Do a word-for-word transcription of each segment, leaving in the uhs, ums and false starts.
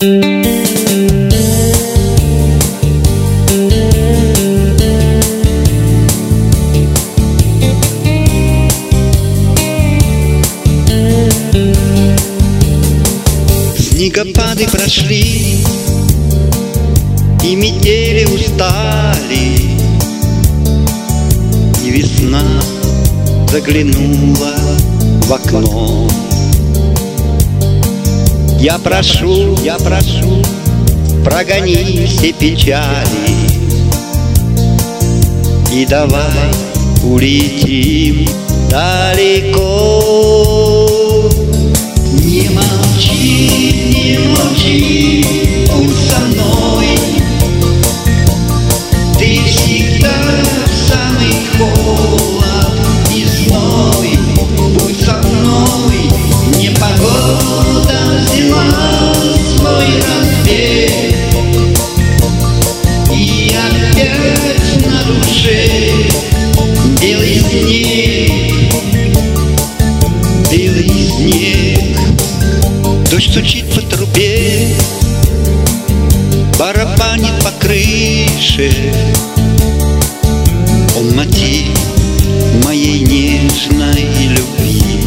Снегопады прошли, и метели устали, и весна заглянула в окно. Я прошу, я прошу, прогони все печали, и давай улетим далеко. Не молчи, не молчи, будь со мной. Ты всегда самый холод и зной. Будь со мной, непогода взяла свой разбег, и опять на душе белый снег, белый снег. Дождь стучит по трубе, барабанит по крыше. Он мотив моей нежной любви.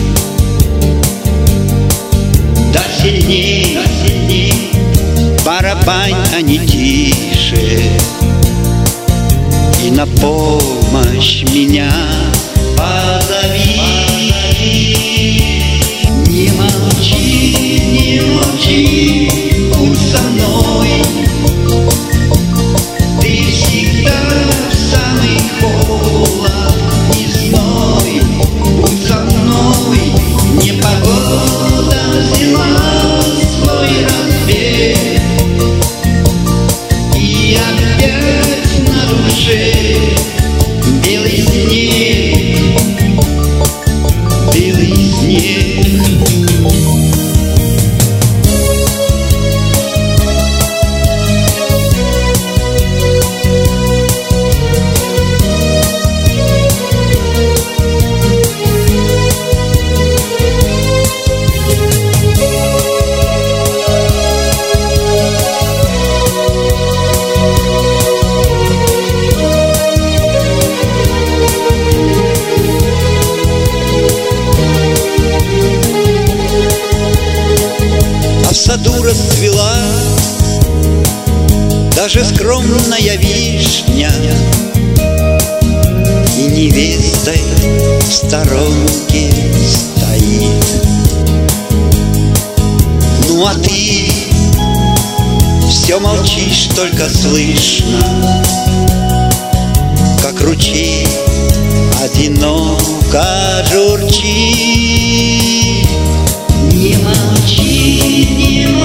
Да сильней, да сильней, барабань, а не тише. И на помощь меня позови. Не молчи, не молчи, будь со мной. Ты всегда самый холод и зной. Будь со мной, непогода взяла свой разбег, и опять на душе белый снег, белый снег. В саду расцвела даже скромная вишня, и невестой в сторонке стоит. Ну а ты все молчишь, только слышно, как ручей одиноко журчит. Не молчи, не молчи,